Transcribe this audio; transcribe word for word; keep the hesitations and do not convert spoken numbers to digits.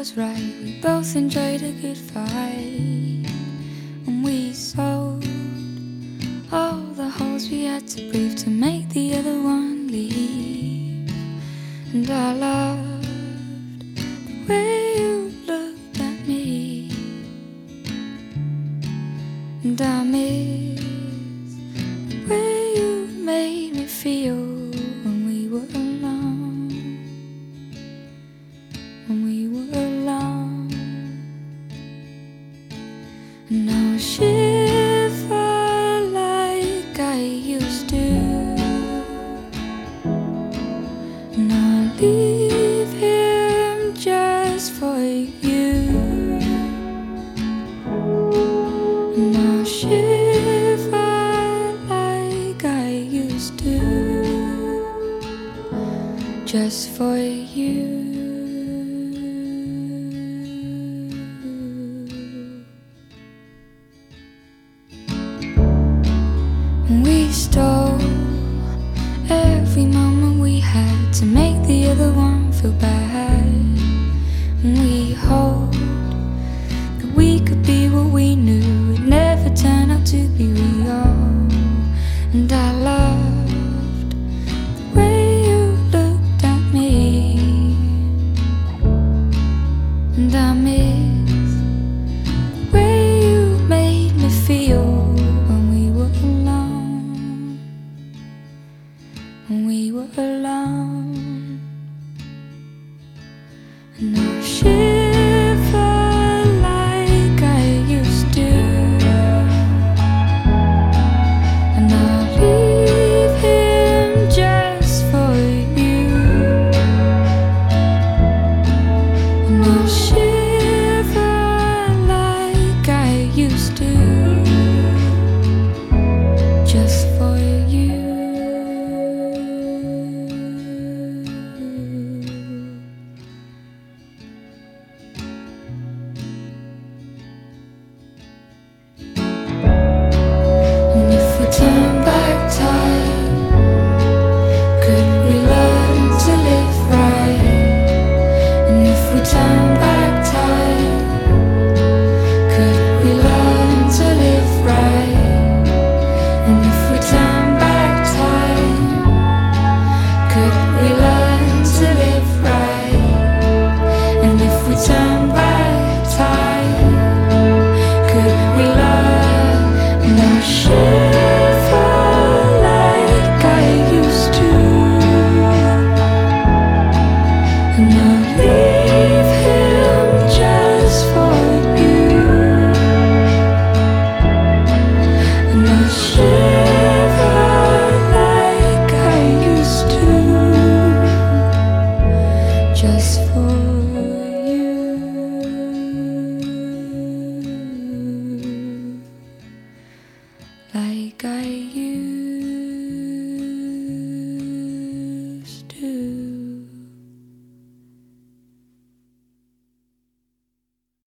was right. We both enjoyed a good fight, and we sold all the holes we had to prove to make the other one leave. And I loved the way you looked at me, and I miss the way you made me feel when we were alone, when we were alone. And I'll shiver like I used to, and I'll leave him just for you, and I'll shiver like I used to, just for you. We stole every moment we had to make the other one feel bad, and we hoped that we could be what we knew would never turn out to be real. And I loved the way you looked at me, and I miss the way you made me feel when we were alone, when we were alone. And I